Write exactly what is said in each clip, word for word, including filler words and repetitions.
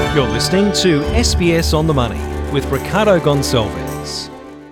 You're listening to S B S On The Money with Ricardo Gonçalves.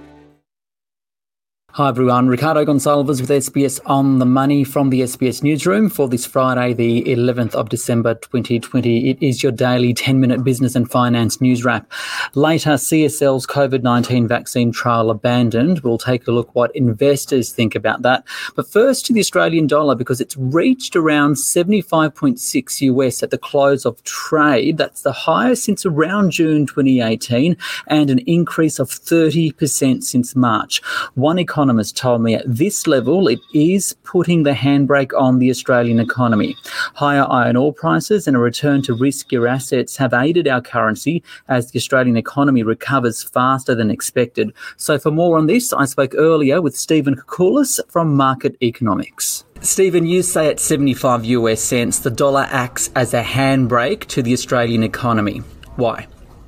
Hi everyone, Ricardo Gonçalves with S B S On The Money from the S B S Newsroom for this Friday, the eleventh of December twenty twenty. It is your daily ten-minute business and finance news wrap. Later, C S L's COVID nineteen vaccine trial abandoned. We'll take a look what investors think about that. But first to the Australian dollar, because it's reached around seventy-five point six U S at the close of trade. That's the highest since around June twenty eighteen and an increase of thirty percent since March. One economist told me at this level it is putting the handbrake on the Australian economy. Higher iron ore prices and a return to riskier assets have aided our currency as the Australian economy recovers faster than expected. So for more on this, I spoke earlier with Stephen Koukoulas from Market Economics. Stephen, you say at seventy-five U S cents, the dollar acts as a handbrake to the Australian economy. Why?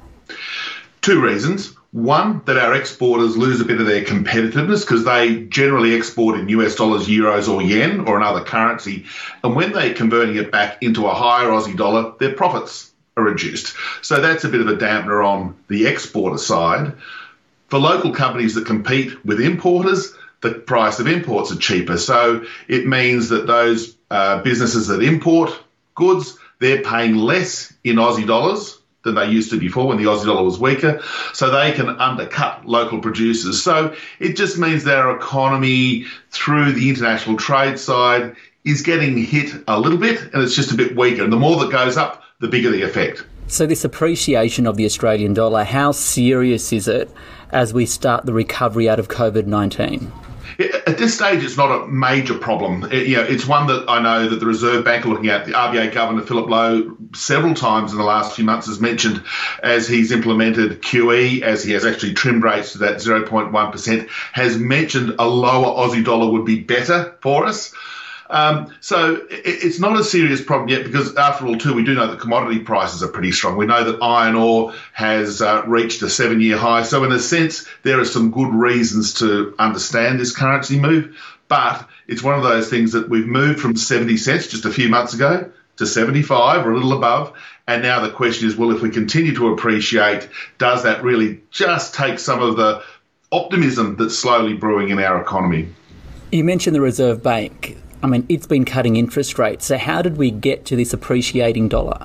Two reasons. One, that our exporters lose a bit of their competitiveness because they generally export in U S dollars, euros or yen or another currency. And when they're converting it back into a higher Aussie dollar, their profits are reduced. So that's a bit of a dampener on the exporter side. For local companies that compete with importers, the price of imports are cheaper. So it means that those uh, businesses that import goods, they're paying less in Aussie dollars than they used to before when the Aussie dollar was weaker, so they can undercut local producers. So it just means that our economy through the international trade side is getting hit a little bit, and it's just a bit weaker. And the more that goes up, the bigger the effect. So this appreciation of the Australian dollar, how serious is it as we start the recovery out of COVID nineteen? At this stage, it's not a major problem. It, you know, it's one that I know that the Reserve Bank are looking at. The R B A Governor, Philip Lowe, several times in the last few months has mentioned as he's implemented Q E, as he has actually trimmed rates to that zero point one percent, has mentioned a lower Aussie dollar would be better for us. Um, so it, it's not a serious problem yet because, after all, too, we do know that commodity prices are pretty strong. We know that iron ore has uh, reached a seven-year high. So in a sense, there are some good reasons to understand this currency move. But it's one of those things that we've moved from seventy cents just a few months ago to seventy-five or a little above. And now the question is, well, if we continue to appreciate, does that really just take some of the optimism that's slowly brewing in our economy? You mentioned the Reserve Bank. I mean, it's been cutting interest rates. So how did we get to this appreciating dollar?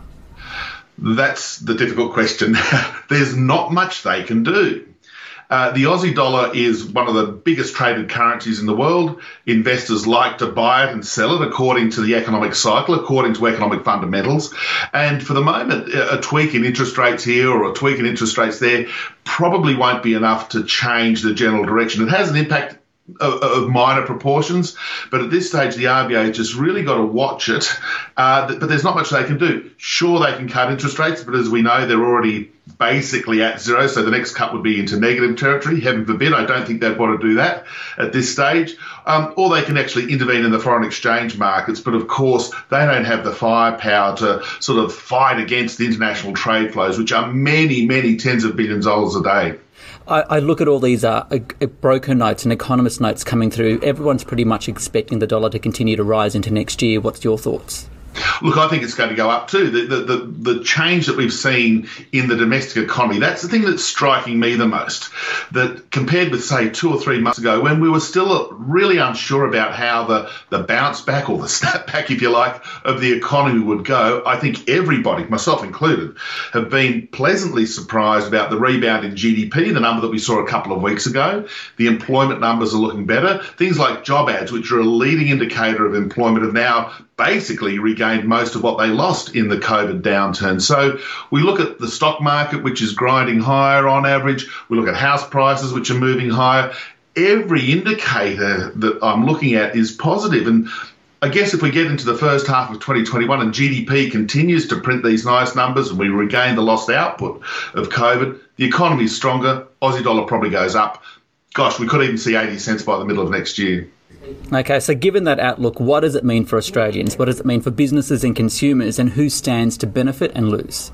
That's the difficult question. There's not much they can do. Uh, the Aussie dollar is one of the biggest traded currencies in the world. Investors like to buy it and sell it according to the economic cycle, according to economic fundamentals. And for the moment, a tweak in interest rates here or a tweak in interest rates there probably won't be enough to change the general direction. It has an impact Of, of minor proportions, but at this stage the R B A just really got to watch it, uh, but there's not much they can do. Sure, they can cut interest rates, but as we know, they're already basically at zero, so the next cut would be into negative territory. Heaven forbid, I don't think they'd want to do that at this stage. Um, or they can actually intervene in the foreign exchange markets, but of course they don't have the firepower to sort of fight against the international trade flows, which are many, many tens of billions of dollars a day. I, I look at all these uh, broker notes and economist notes coming through. Everyone's pretty much expecting the dollar to continue to rise into next year. What's your thoughts? Look, I think it's going to go up too. The, the, the, the change that we've seen in the domestic economy, that's the thing that's striking me the most. That compared with, say, two or three months ago, when we were still really unsure about how the, the bounce back or the snap back, if you like, of the economy would go, I think everybody, myself included, have been pleasantly surprised about the rebound in G D P, the number that we saw a couple of weeks ago. The employment numbers are looking better. Things like job ads, which are a leading indicator of employment, have now basically regained most of what they lost in the COVID downturn. So we look at the stock market, which is grinding higher on average. We look at house prices, which are moving higher. Every indicator that I'm looking at is positive. And I guess if we get into the first half of twenty twenty-one and G D P continues to print these nice numbers and we regain the lost output of COVID, the economy is stronger, Aussie dollar probably goes up. Gosh, we could even see eighty cents by the middle of next year. Okay, so given that outlook, what does it mean for Australians? What does it mean for businesses and consumers, and who stands to benefit and lose?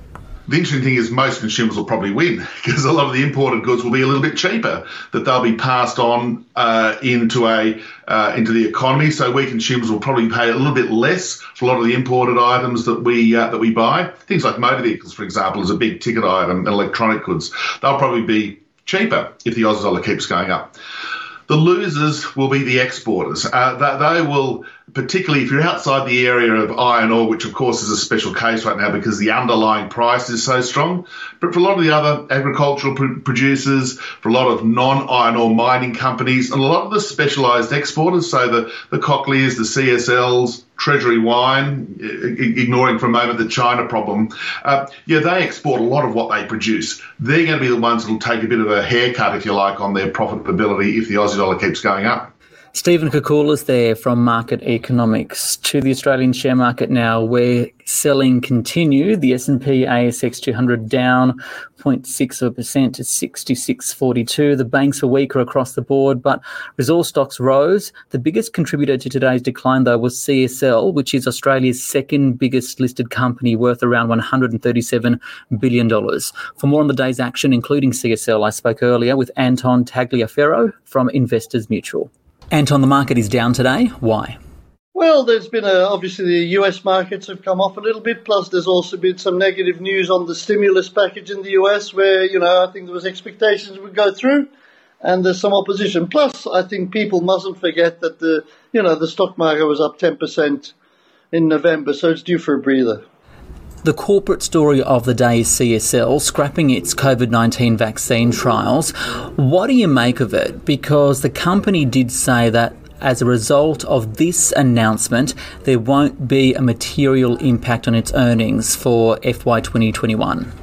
The interesting thing is most consumers will probably win because a lot of the imported goods will be a little bit cheaper, that they'll be passed on uh, into a uh, into the economy. So we consumers will probably pay a little bit less for a lot of the imported items that we uh, that we buy. Things like motor vehicles, for example, is a big ticket item, and electronic goods. They'll probably be cheaper if the Aussie dollar keeps going up. The losers will be the exporters. Uh, they, they will, particularly if you're outside the area of iron ore, which of course is a special case right now because the underlying price is so strong. But for a lot of the other agricultural pr- producers, for a lot of non-iron ore mining companies, and a lot of the specialised exporters, so the, the Cochlears, the C S Ls, Treasury Wine, ignoring for a moment the China problem, uh, yeah, they export a lot of what they produce. They're going to be the ones that will take a bit of a haircut, if you like, on their profitability if the Aussie dollar keeps going up. Stephen Koukoulas there from Market Economics. To the Australian share market now, where selling continued. The S and P A S X two hundred down zero point six percent to sixty-six forty-two. The banks were weaker across the board, but resource stocks rose. The biggest contributor to today's decline, though, was C S L, which is Australia's second biggest listed company, worth around one hundred thirty-seven billion dollars. For more on the day's action, including C S L, I spoke earlier with Anton Tagliaferro from Investors Mutual. Anton, the market is down today. Why? Well, there's been a, obviously the U S markets have come off a little bit, plus there's also been some negative news on the stimulus package in the U S where, you know, I think there was expectations would go through and there's some opposition. Plus, I think people mustn't forget that the, you know, the stock market was up ten percent in November, so it's due for a breather. The corporate story of the day is C S L scrapping its COVID nineteen vaccine trials. What do you make of it? Because the company did say that as a result of this announcement, there won't be a material impact on its earnings for F Y twenty twenty-one.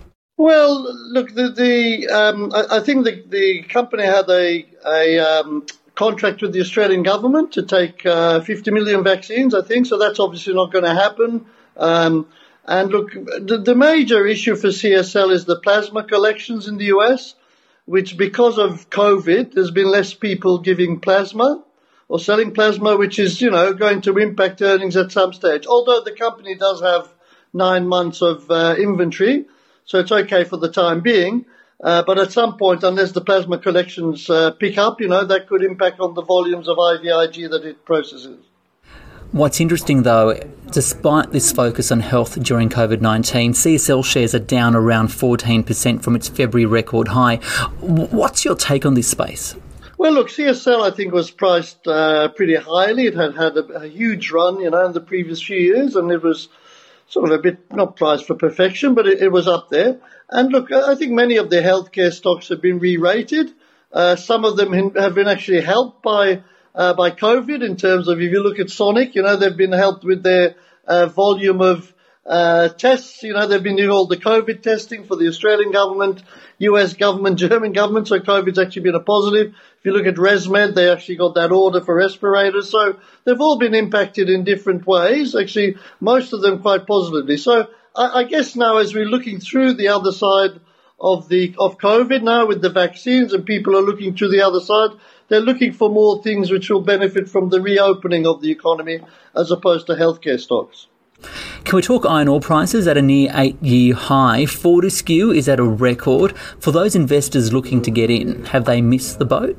Well, look, the, the um, I, I think the, the company had a, a um, contract with the Australian government to take uh, fifty million vaccines, I think, so that's obviously not going to happen. Um, And look, the, the major issue for C S L is the plasma collections in the U S, which because of COVID, there's been less people giving plasma or selling plasma, which is, you know, going to impact earnings at some stage. Although the company does have nine months of uh, inventory, so it's okay for the time being. Uh, but at some point, unless the plasma collections uh, pick up, you know, that could impact on the volumes of I V I G that it processes. What's interesting, though, despite this focus on health during COVID nineteen, C S L shares are down around fourteen percent from its February record high. What's your take on this space? Well, look, C S L, I think, was priced uh, pretty highly. It had had a, a huge run, you know, in the previous few years, and it was sort of a bit, not priced for perfection, but it, it was up there. And look, I think many of the healthcare stocks have been re-rated. Uh, some of them have been actually helped by Uh, by COVID in terms of, if you look at Sonic, you know, they've been helped with their uh, volume of uh, tests. You know, they've been doing all the COVID testing for the Australian government, U S government, German government, so COVID's actually been a positive. If you look at ResMed, they actually got that order for respirators. So they've all been impacted in different ways, actually most of them quite positively. So I, I guess now as we're looking through the other side of the of COVID now with the vaccines and people are looking to the other side, they're looking for more things which will benefit from the reopening of the economy as opposed to healthcare stocks. Can we talk iron ore prices at a near eight-year high? Fortescue is at a record. For those investors looking to get in, have they missed the boat?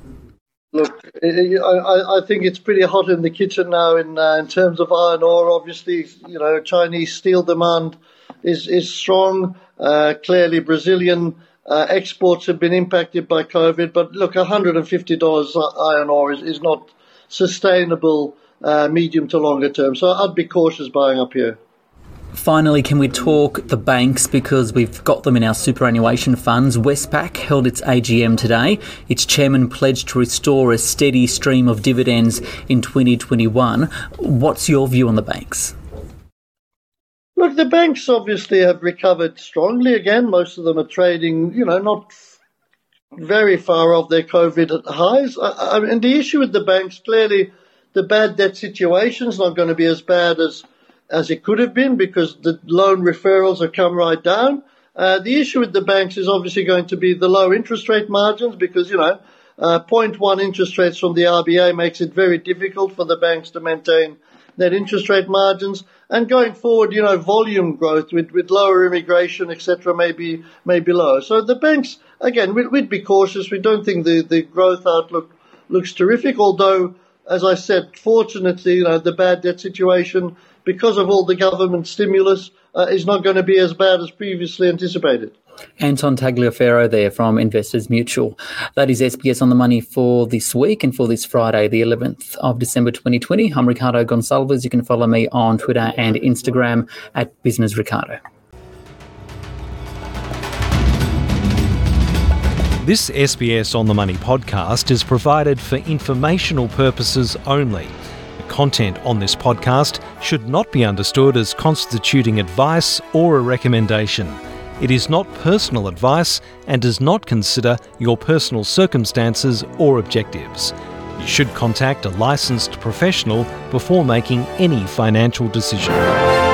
Look, I, I think it's pretty hot in the kitchen now in uh, in terms of iron ore. Obviously, you know, Chinese steel demand is, is strong. Uh, clearly, Brazilian Uh, exports have been impacted by COVID, but look, one hundred fifty dollars iron ore is, is not sustainable uh, medium to longer term. So I'd be cautious buying up here. Finally, can we talk the banks, because we've got them in our superannuation funds? Westpac held its A G M today. Its chairman pledged to restore a steady stream of dividends in twenty twenty-one. What's your view on the banks? Look, the banks obviously have recovered strongly again. Most of them are trading, you know, not very far off their COVID highs. I, I mean, the issue with the banks, clearly, the bad debt situation is not going to be as bad as, as it could have been because the loan referrals have come right down. Uh, the issue with the banks is obviously going to be the low interest rate margins because, you know, uh, zero point one interest rates from the R B A makes it very difficult for the banks to maintain net interest rate margins, and going forward, you know, volume growth with, with lower immigration, et cetera, may be, may be lower. So the banks, again, we'd, we'd be cautious. We don't think the, the growth outlook looks terrific, although, as I said, fortunately, you know, the bad debt situation, because of all the government stimulus, uh, is not going to be as bad as previously anticipated. Anton Tagliaferro there from Investors Mutual. That is S B S On The Money for this week and for this Friday, the eleventh of December twenty twenty. I'm Ricardo Gonçalves. You can follow me on Twitter and Instagram at Business Ricardo. This S B S On The Money podcast is provided for informational purposes only. The content on this podcast should not be understood as constituting advice or a recommendation. It is not personal advice and does not consider your personal circumstances or objectives. You should contact a licensed professional before making any financial decision.